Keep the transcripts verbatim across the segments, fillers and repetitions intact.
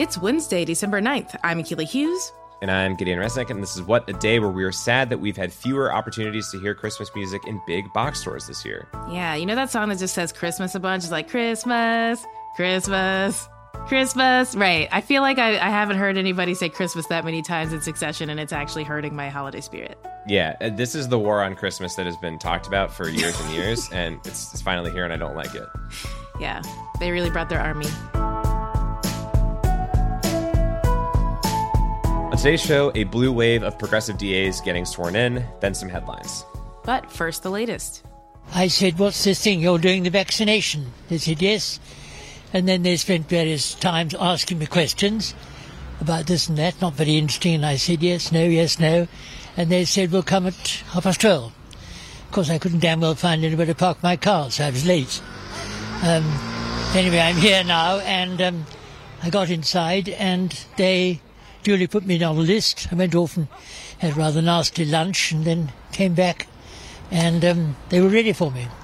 It's Wednesday, December ninth. I'm Akila Hughes. And I'm Gideon Resnick, and this is What a Day, where we are sad that we've had fewer opportunities to hear Christmas music in big box stores this year. Yeah, you know that song that just says Christmas a bunch? It's like, Christmas, Christmas, Christmas. Right. I feel like I, I haven't heard anybody say Christmas that many times in succession, and it's actually hurting my holiday spirit. Yeah, this is the war on Christmas that has been talked about for years and years, and it's, it's finally here, and I don't like it. Yeah, they really brought their army. On today's show, a blue wave of progressive D As getting sworn in, then some headlines. But first, the latest. I said, what's this thing? You're doing the vaccination. They said, yes. And then they spent various times asking me questions about this and that. Not very interesting. And I said, yes, no, yes, no. And they said, we'll come at half past twelve. Of course, I couldn't damn well find anywhere to park my car, so I was late. Um, anyway, I'm here now, and um, I got inside, and they duly put me on a list. I went off and had a rather nasty lunch, and then came back, and um, they were ready for me.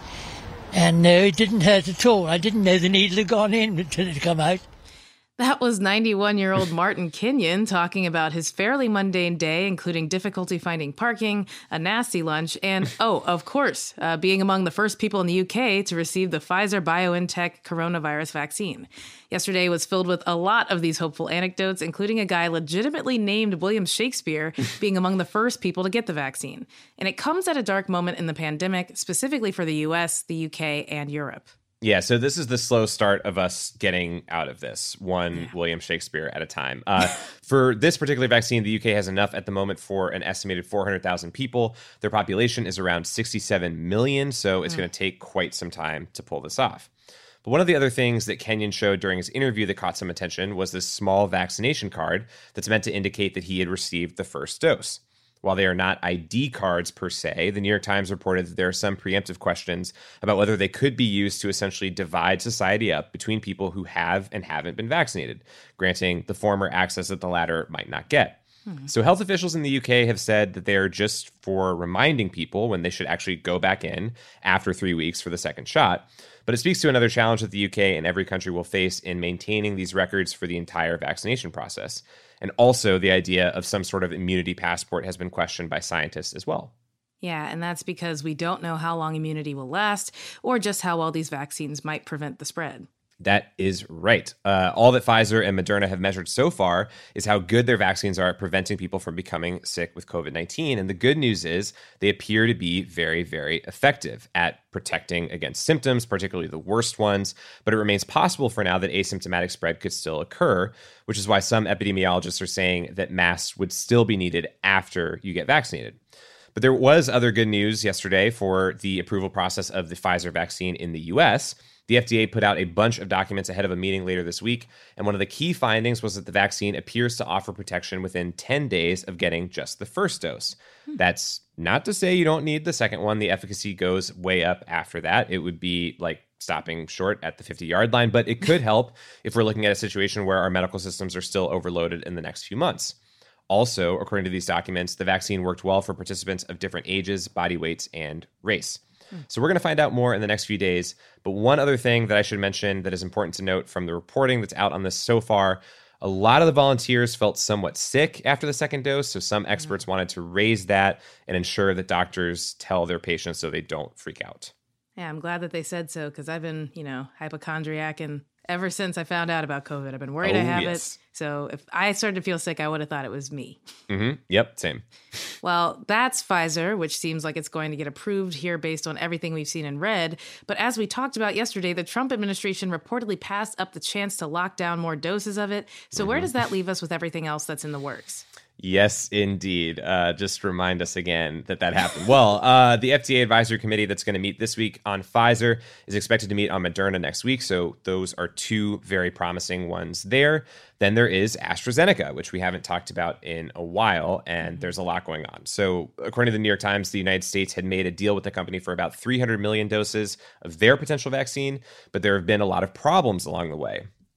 And no, it didn't hurt at all. I didn't know the needle had gone in until it had come out. That was ninety-one-year-old Martin Kenyon talking about his fairly mundane day, including difficulty finding parking, a nasty lunch, and, oh, of course, uh, being among the first people in the U K to receive the Pfizer-BioNTech coronavirus vaccine. Yesterday was filled with a lot of these hopeful anecdotes, including a guy legitimately named William Shakespeare being among the first people to get the vaccine. And it comes at a dark moment in the pandemic, specifically for the U S, the U K, and Europe. Yeah, so this is the slow start of us getting out of this, one yeah. William Shakespeare at a time. Uh, for this particular vaccine, the U K has enough at the moment for an estimated four hundred thousand people. Their population is around sixty-seven million, so it's mm. going to take quite some time to pull this off. But one of the other things that Kenyon showed during his interview that caught some attention was this small vaccination card that's meant to indicate that he had received the first dose. While they are not I D cards per se, the New York Times reported that there are some preemptive questions about whether they could be used to essentially divide society up between people who have and haven't been vaccinated, granting the former access that the latter might not get. Hmm. So health officials in the U K have said that they are just for reminding people when they should actually go back in after three weeks for the second shot. But it speaks to another challenge that the U K and every country will face in maintaining these records for the entire vaccination process. And also the idea of some sort of immunity passport has been questioned by scientists as well. Yeah, and that's because we don't know how long immunity will last or just how well these vaccines might prevent the spread. That is right. Uh, all that Pfizer and Moderna have measured so far is how good their vaccines are at preventing people from becoming sick with covid nineteen. And the good news is they appear to be very, very effective at protecting against symptoms, particularly the worst ones. But it remains possible for now that asymptomatic spread could still occur, which is why some epidemiologists are saying that masks would still be needed after you get vaccinated. But there was other good news yesterday for the approval process of the Pfizer vaccine in the U S. The F D A put out a bunch of documents ahead of a meeting later this week, and one of the key findings was that the vaccine appears to offer protection within ten days of getting just the first dose. Hmm. That's not to say you don't need the second one. The efficacy goes way up after that. It would be like stopping short at the fifty-yard line, but it could help if we're looking at a situation where our medical systems are still overloaded in the next few months. Also, according to these documents, the vaccine worked well for participants of different ages, body weights, and race. So we're going to find out more in the next few days. But one other thing that I should mention that is important to note from the reporting that's out on this so far, a lot of the volunteers felt somewhat sick after the second dose. So some experts wanted to raise that and ensure that doctors tell their patients so they don't freak out. Yeah, I'm glad that they said so because I've been, you know, hypochondriac and ever since I found out about COVID, I've been worried oh, I have yes. it. So if I started to feel sick, I would have thought it was me. Mm-hmm. Yep, same. Well, that's Pfizer, which seems like it's going to get approved here based on everything we've seen and read. But as we talked about yesterday, the Trump administration reportedly passed up the chance to lock down more doses of it. So mm-hmm. where does that leave us with everything else that's in the works? Yes, indeed. Uh, just remind us again that that happened. Well, uh, the F D A advisory committee that's going to meet this week on Pfizer is expected to meet on Moderna next week. So those are two very promising ones there. Then there is AstraZeneca, which we haven't talked about in a while, and there's a lot going on. So according to the New York Times, the United States had made a deal with the company for about three hundred million doses of their potential vaccine, but there have been a lot of problems along the way.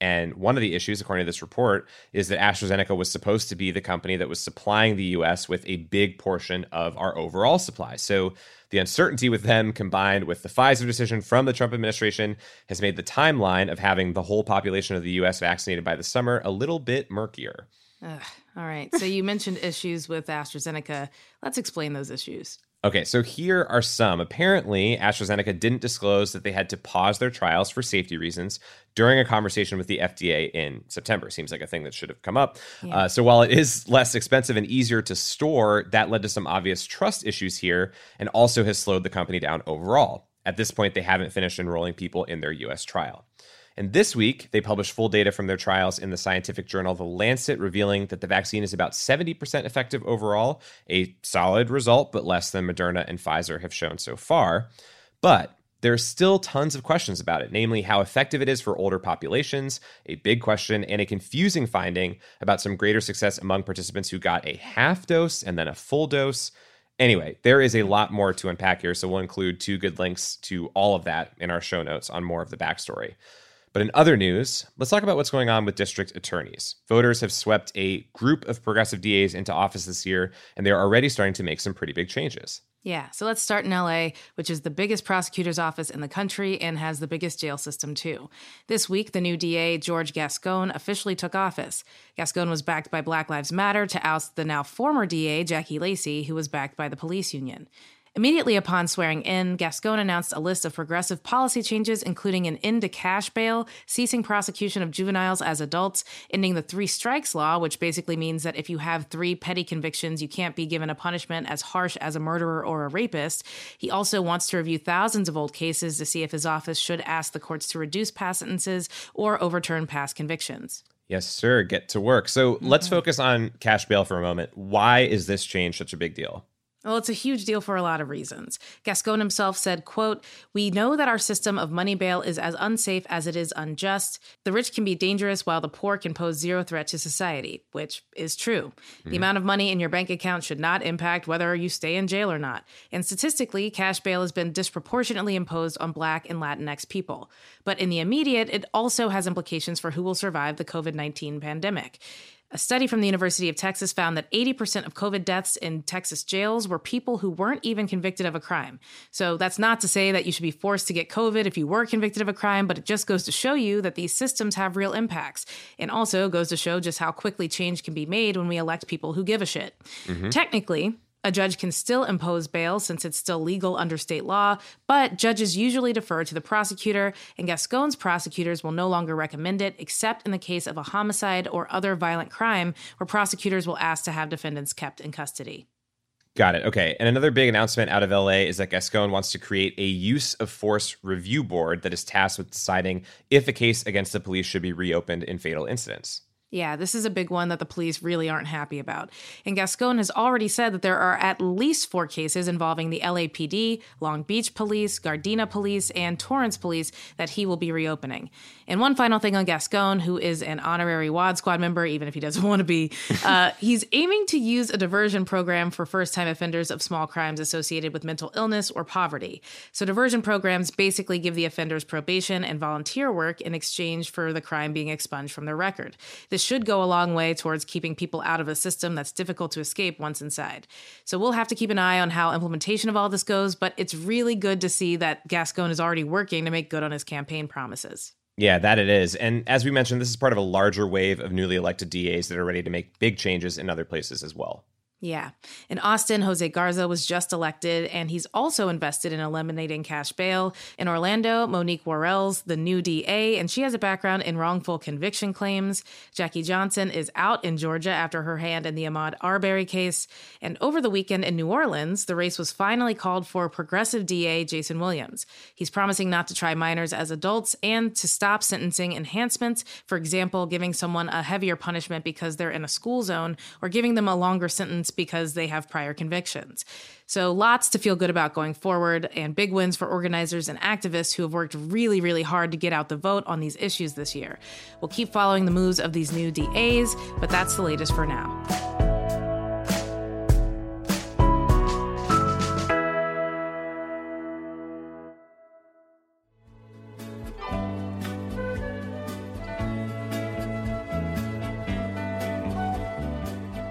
And one of the issues, according to this report, is that AstraZeneca was supposed to be the company that was supplying the U S with a big portion of our overall supply. So the uncertainty with them combined with the Pfizer decision from the Trump administration has made the timeline of having the whole population of the U S vaccinated by the summer a little bit murkier. Ugh, all right. So you mentioned issues with AstraZeneca. Let's explain those issues. Okay, so here are some. Apparently, AstraZeneca didn't disclose that they had to pause their trials for safety reasons during a conversation with the F D A in September. Seems like a thing that should have come up. Yeah. Uh, so while it is less expensive and easier to store, that led to some obvious trust issues here and also has slowed the company down overall. At this point, they haven't finished enrolling people in their U S trial. And this week, they published full data from their trials in the scientific journal The Lancet, revealing that the vaccine is about seventy percent effective overall, a solid result, but less than Moderna and Pfizer have shown so far. But there are still tons of questions about it, namely how effective it is for older populations, a big question, and a confusing finding about some greater success among participants who got a half dose and then a full dose. Anyway, there is a lot more to unpack here, so we'll include two good links to all of that in our show notes on more of the backstory. But in other news, let's talk about what's going on with district attorneys. Voters have swept a group of progressive D As into office this year, and they're already starting to make some pretty big changes. Yeah, so let's start in L A, which is the biggest prosecutor's office in the country and has the biggest jail system, too. This week, the new D A, George Gascon, officially took office. Gascon was backed by Black Lives Matter to oust the now former D A, Jackie Lacey, who was backed by the police union. Immediately upon swearing in, Gascon announced a list of progressive policy changes, including an end to cash bail, ceasing prosecution of juveniles as adults, ending the three strikes law, which basically means that if you have three petty convictions, you can't be given a punishment as harsh as a murderer or a rapist. He also wants to review thousands of old cases to see if his office should ask the courts to reduce past sentences or overturn past convictions. Yes, sir. Get to work. So mm-hmm. let's focus on cash bail for a moment. Why is this change such a big deal? Well, it's a huge deal for a lot of reasons. Gascon himself said, quote, "We know that our system of money bail is as unsafe as it is unjust. The rich can be dangerous while the poor can pose zero threat to society," which is true. Mm-hmm. The amount of money in your bank account should not impact whether you stay in jail or not. And statistically, cash bail has been disproportionately imposed on Black and Latinx people. But in the immediate, it also has implications for who will survive the covid nineteen pandemic. A study from the University of Texas found that eighty percent of COVID deaths in Texas jails were people who weren't even convicted of a crime. So that's not to say that you should be forced to get COVID if you were convicted of a crime, but it just goes to show you that these systems have real impacts. And also goes to show just how quickly change can be made when we elect people who give a shit. Mm-hmm. Technically, a judge can still impose bail since it's still legal under state law, but judges usually defer to the prosecutor, and Gascon's prosecutors will no longer recommend it, except in the case of a homicide or other violent crime, where prosecutors will ask to have defendants kept in custody. Got it. Okay. And another big announcement out of L A is that Gascon wants to create a use of force review board that is tasked with deciding if a case against the police should be reopened in fatal incidents. Yeah, this is a big one that the police really aren't happy about. And Gascon has already said that there are at least four cases involving the L A P D, Long Beach Police, Gardena Police, and Torrance Police that he will be reopening. And one final thing on Gascon, who is an honorary W A D squad member, even if he doesn't want to be, uh, he's aiming to use a diversion program for first-time offenders of small crimes associated with mental illness or poverty. So diversion programs basically give the offenders probation and volunteer work in exchange for the crime being expunged from their record. This should go a long way towards keeping people out of a system that's difficult to escape once inside. So we'll have to keep an eye on how implementation of all this goes, but it's really good to see that Gascon is already working to make good on his campaign promises. Yeah, that it is. And as we mentioned, this is part of a larger wave of newly elected D As that are ready to make big changes in other places as well. Yeah. In Austin, Jose Garza was just elected, and he's also invested in eliminating cash bail. In Orlando, Monique Worrell's the new D A, and she has a background in wrongful conviction claims. Jackie Johnson is out in Georgia after her hand in the Ahmaud Arbery case. And over the weekend in New Orleans, the race was finally called for progressive D A Jason Williams. He's promising not to try minors as adults and to stop sentencing enhancements, for example, giving someone a heavier punishment because they're in a school zone or giving them a longer sentence because they have prior convictions. So lots to feel good about going forward, and big wins for organizers and activists who have worked really, really hard to get out the vote on these issues this year. We'll keep following the moves of these new D As, but that's the latest for now.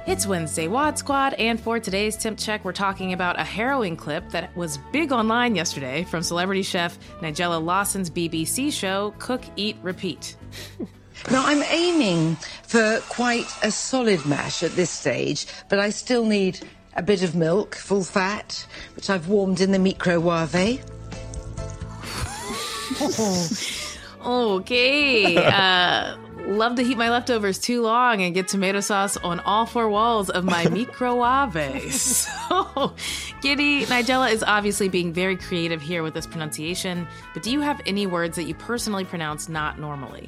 It's Wednesday Wad Squad, and for today's Temp Check, we're talking about a harrowing clip that was big online yesterday from celebrity chef Nigella Lawson's B B C show, Cook, Eat, Repeat. Now, I'm aiming for quite a solid mash at this stage, but I still need a bit of milk, full fat, which I've warmed in the microwave. Okay. Uh, love to heat my leftovers too long and get tomato sauce on all four walls of my microwave. So, Giddy, Nigella is obviously being very creative here with this pronunciation, but do you have any words that you personally pronounce not normally?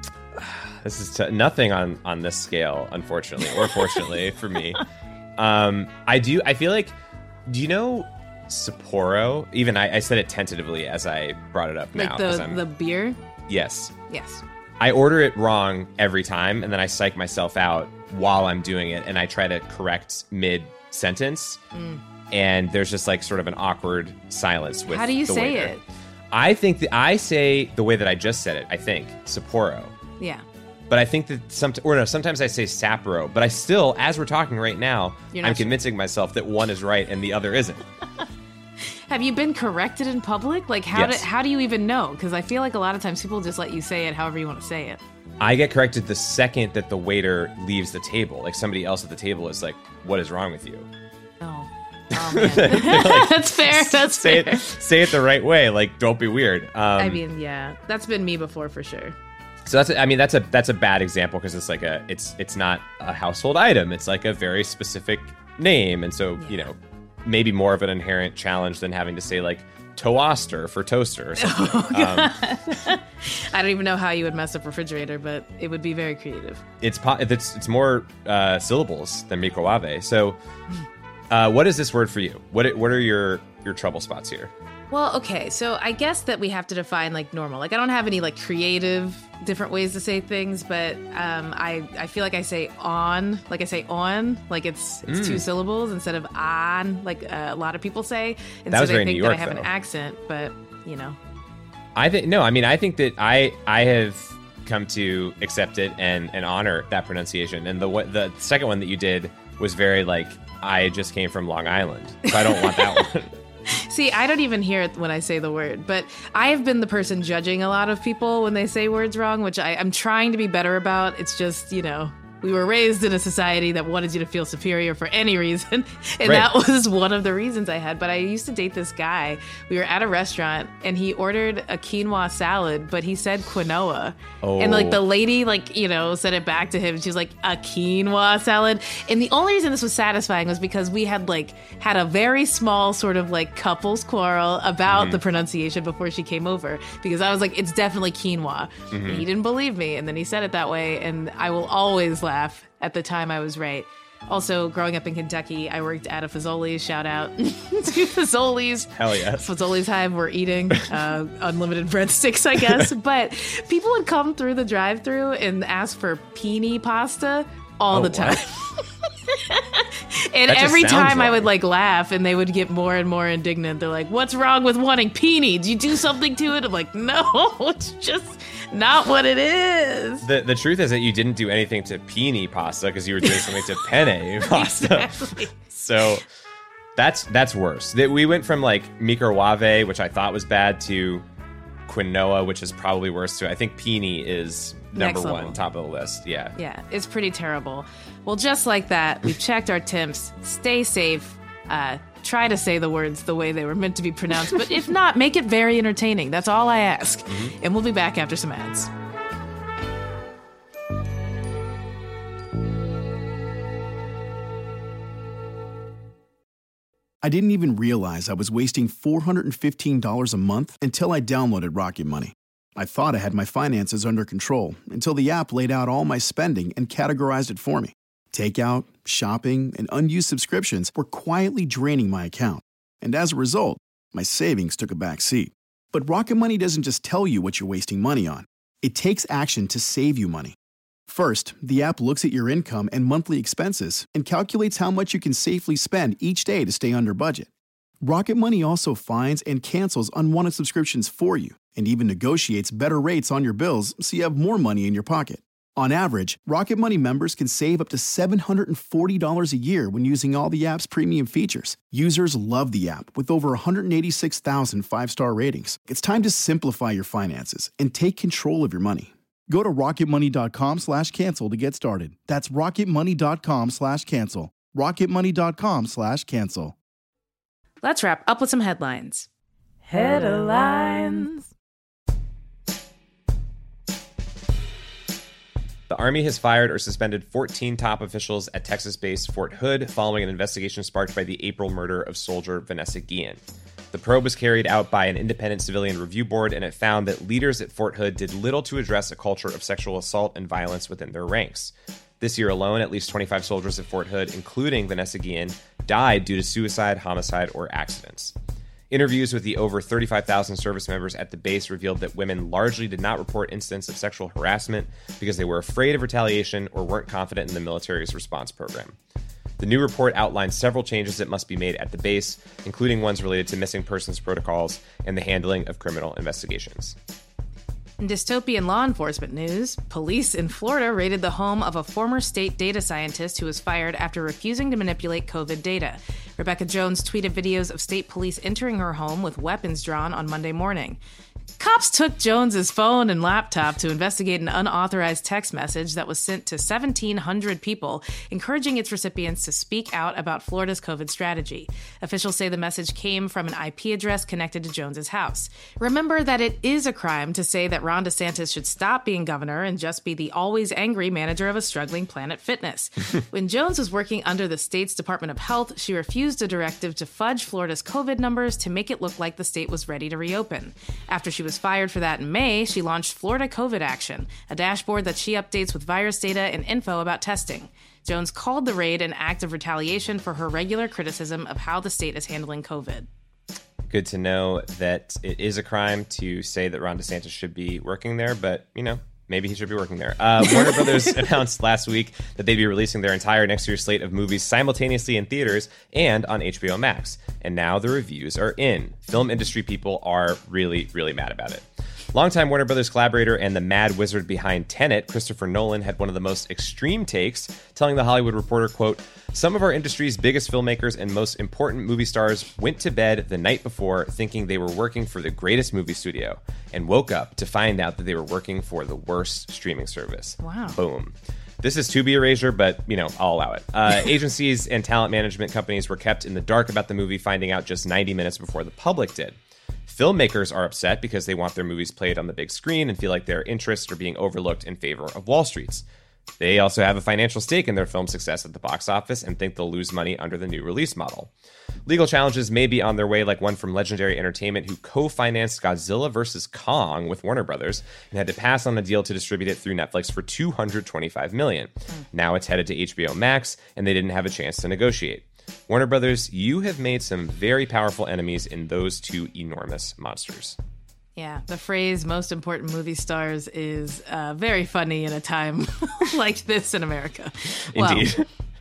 This is t- nothing on, on this scale, unfortunately, or fortunately for me. Um, I do, I feel like, do you know Sapporo? Even I, I said it tentatively as I brought it up now. Like the, the beer? Yes. Yes. I order it wrong every time, and then I psych myself out while I'm doing it, and I try to correct mid-sentence, mm. and there's just like sort of an awkward silence with the How do you the say waiter. it? I think that I say the way that I just said it, I think, Sapporo. Yeah. But I think that some, or no, sometimes I say Sapporo, but I still, as we're talking right now, I'm sure. convincing myself that one is right and the other isn't. Have you been corrected in public? Like, how Yes. do how do you even know? Because I feel like a lot of times people just let you say it however you want to say it. I get corrected the second that the waiter leaves the table. Like somebody else at the table is like, "What is wrong with you?" Oh, oh man. That's fair. That's say fair. it, say it the right way. Like, don't be weird. Um, I mean, yeah, that's been me before for sure. So that's, I mean, that's a that's a bad example because it's like a it's it's not a household item. It's like a very specific name, and so Yeah. you know, maybe more of an inherent challenge than having to say like toaster for toaster or something. Oh, um, I don't even know how you would mess up refrigerator, but it would be very creative. it's po- it's it's more uh, syllables than microwave. So, uh, what is this word for you? What what are your your trouble spots here? Well, okay, so I guess that we have to define like normal. Like I don't have any like creative different ways to say things, but um, I I feel like I say on, like I say on, like it's it's Mm. two syllables instead of on, like uh, a lot of people say. And That so was they very think New that I York, have though. an accent, but you know. I think no. I mean, I think that I I have come to accept it and and honor that pronunciation. And the what the second one that you did was very like I just came from Long Island, so I don't want that one. See, I don't even hear it when I say the word, but I have been the person judging a lot of people when they say words wrong, which I, I'm trying to be better about. It's just, you know, we were raised in a society that wanted you to feel superior for any reason. And Right. that was one of the reasons I had. But I used to date this guy. We were at a restaurant and he ordered a quinoa salad, but he said quinoa. Oh. And like the lady, like, you know, said it back to him. She was like, a quinoa salad. And the only reason this was satisfying was because we had like had a very small sort of like couples quarrel about Mm-hmm. the pronunciation before she came over. Because I was like, it's definitely quinoa. Mm-hmm. And he didn't believe me. And then he said it that way. And I will always laugh. At the time, I was right. Also, growing up in Kentucky, I worked at a Fazoli's. Shout out to Fazoli's. Hell yes. Fazoli's Hive were eating uh, unlimited breadsticks, I guess. But people would come through the drive-thru and ask for pini pasta all Oh, the time. And That just every sounds time I wrong. would like laugh and they would get more and more indignant. They're like, what's wrong with wanting pini? Did you do something to it? I'm like, no, it's just not what it is. The the truth is that you didn't do anything to pini pasta because you were doing something to penne pasta. Exactly. So that's that's worse. That we went from like microwave, which I thought was bad, to quinoa, which is probably worse too. I think pini is number Next one, level. top of the list. Yeah. Yeah, it's pretty terrible. Well, just like that, we've checked our temps. Stay safe. Uh, try to say the words the way they were meant to be pronounced. But if not, make it very entertaining. That's all I ask. Mm-hmm. And we'll be back after some ads. I didn't even realize I was wasting four hundred fifteen dollars a month until I downloaded Rocket Money. I thought I had my finances under control until the app laid out all my spending and categorized it for me. Takeout, shopping, and unused subscriptions were quietly draining my account. And as a result, my savings took a back seat. But Rocket Money doesn't just tell you what you're wasting money on. It takes action to save you money. First, the app looks at your income and monthly expenses and calculates how much you can safely spend each day to stay under budget. Rocket Money also finds and cancels unwanted subscriptions for you and even negotiates better rates on your bills so you have more money in your pocket. On average, Rocket Money members can save up to seven hundred forty dollars a year when using all the app's premium features. Users love the app with over one hundred eighty-six thousand five-star ratings. It's time to simplify your finances and take control of your money. Go to rocketmoney.com slash cancel to get started. That's rocketmoney.com slash cancel. rocketmoney.com slash cancel. Let's wrap up with some headlines. Headlines. The Army has fired or suspended fourteen top officials at Texas-based Fort Hood following an investigation sparked by the April murder of soldier Vanessa Guillen. The probe was carried out by an independent civilian review board, and it found that leaders at Fort Hood did little to address a culture of sexual assault and violence within their ranks. This year alone, at least twenty-five soldiers at Fort Hood, including Vanessa Guillen, died due to suicide, homicide, or accidents. Interviews with the over thirty-five thousand service members at the base revealed that women largely did not report incidents of sexual harassment because they were afraid of retaliation or weren't confident in the military's response program. The new report outlines several changes that must be made at the base, including ones related to missing persons protocols and the handling of criminal investigations. In dystopian law enforcement news, police in Florida raided the home of a former state data scientist who was fired after refusing to manipulate COVID data. Rebecca Jones tweeted videos of state police entering her home with weapons drawn on Monday morning. Cops took Jones's phone and laptop to investigate an unauthorized text message that was sent to seventeen hundred people, encouraging its recipients to speak out about Florida's COVID strategy. Officials say the message came from an I P address connected to Jones's house. Remember that it is a crime to say that Ron DeSantis should stop being governor and just be the always angry manager of a struggling Planet Fitness. When Jones was working under the state's Department of Health, she refused a directive to fudge Florida's COVID numbers to make it look like the state was ready to reopen. After she was fired for that in May, she launched Florida COVID Action, a dashboard that she updates with virus data and info about testing. Jones called the raid an act of retaliation for her regular criticism of how the state is handling COVID. Good to know that it is a crime to say that Ron DeSantis should be working there, but, you know, maybe he should be working there. Uh, Warner Brothers announced last week that they'd be releasing their entire next year's slate of movies simultaneously in theaters and on H B O Max. And now the reviews are in. Film industry people are really, really mad about it. Longtime Warner Brothers collaborator and the mad wizard behind Tenet, Christopher Nolan, had one of the most extreme takes, telling The Hollywood Reporter, quote, "Some of our industry's biggest filmmakers and most important movie stars went to bed the night before thinking they were working for the greatest movie studio and woke up to find out that they were working for the worst streaming service." Wow. Boom. This is to be erasure, but, you know, I'll allow it. Uh, agencies and talent management companies were kept in the dark about the movie, finding out just ninety minutes before the public did. Filmmakers are upset because they want their movies played on the big screen and feel like their interests are being overlooked in favor of Wall Street's. They also have a financial stake in their film's success at the box office and think they'll lose money under the new release model. Legal challenges may be on their way, like one from Legendary Entertainment, who co-financed Godzilla versus Kong with Warner Brothers and had to pass on a deal to distribute it through Netflix for two hundred twenty-five million dollars. Now it's headed to H B O Max, and they didn't have a chance to negotiate. Warner Brothers, you have made some very powerful enemies in those two enormous monsters. Yeah, the phrase "most important movie stars" is uh, very funny in a time like this in America. Indeed.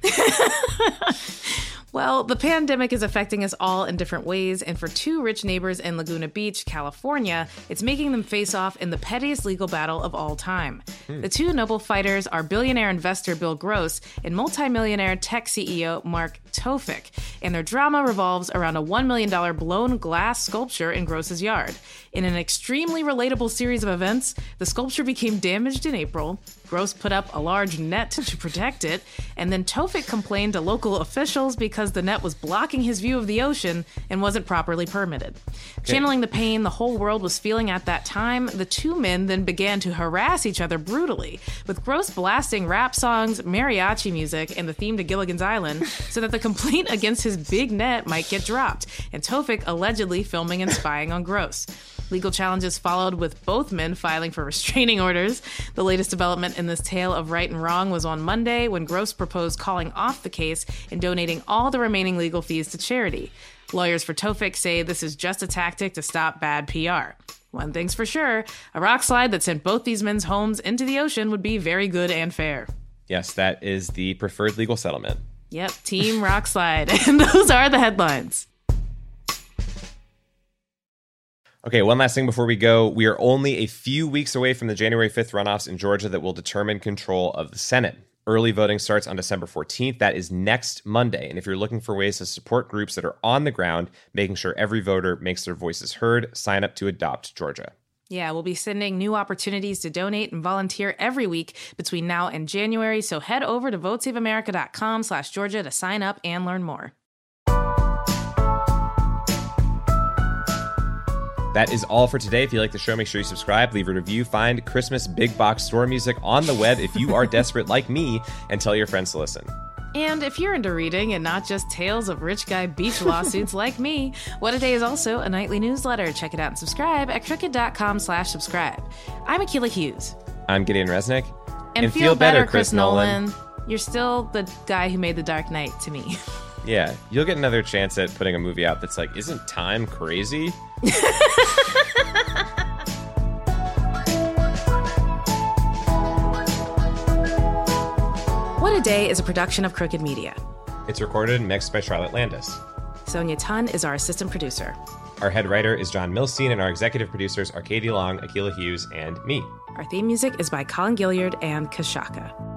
Well, well, the pandemic is affecting us all in different ways, and for two rich neighbors in Laguna Beach, California, it's making them face off in the pettiest legal battle of all time. Hmm. The two noble fighters are billionaire investor Bill Gross and multimillionaire tech C E O Mark Tofik, and their drama revolves around a one million dollars blown glass sculpture in Gross's yard. In an extremely relatable series of events, the sculpture became damaged in April. Gross put up a large net to protect it, and then Tofik complained to local officials because the net was blocking his view of the ocean and wasn't properly permitted. Okay. Channeling the pain the whole world was feeling at that time, the two men then began to harass each other brutally, with Gross blasting rap songs, mariachi music, and the theme to Gilligan's Island so that the complaint against his big net might get dropped, and Tofik allegedly filming and spying on Gross. Legal challenges followed, with both men filing for restraining orders. The latest development in this tale of right and wrong was on Monday, when Gross proposed calling off the case and donating all the remaining legal fees to charity. Lawyers for Tofik say this is just a tactic to stop bad P R. One thing's for sure, a rock slide that sent both these men's homes into the ocean would be very good and fair. Yes, that is the preferred legal settlement. Yep, Team Rock Slide. And those are the headlines. Okay, one last thing before we go. We are only a few weeks away from the January fifth runoffs in Georgia that will determine control of the Senate. Early voting starts on December fourteenth. That is next Monday. And if you're looking for ways to support groups that are on the ground, making sure every voter makes their voices heard, sign up to Adopt Georgia. Yeah, we'll be sending new opportunities to donate and volunteer every week between now and January. So head over to votesaveamerica.com slash Georgia to sign up and learn more. That is all for today. If you like the show, make sure you subscribe, leave a review, find Christmas big box store music on the web if you are desperate like me, and tell your friends to listen. And if you're into reading and not just tales of rich guy beach lawsuits like me, What A Day is also a nightly newsletter. Check it out and subscribe at crooked.com slash subscribe. I'm Akilah Hughes. I'm Gideon Resnick. And, and feel, feel better, better, Chris Nolan. Nolan. You're still the guy who made The Dark Knight to me. Yeah, you'll get another chance at putting a movie out that's like, isn't time crazy? What A Day is a production of Crooked Media. It's recorded and mixed by Charlotte Landis. Sonia Tun is our assistant producer. Our head writer is John Milstein, and our executive producers are Katie Long, Akilah Hughes, and me. Our theme music is by Colin Gilliard and Kashaka.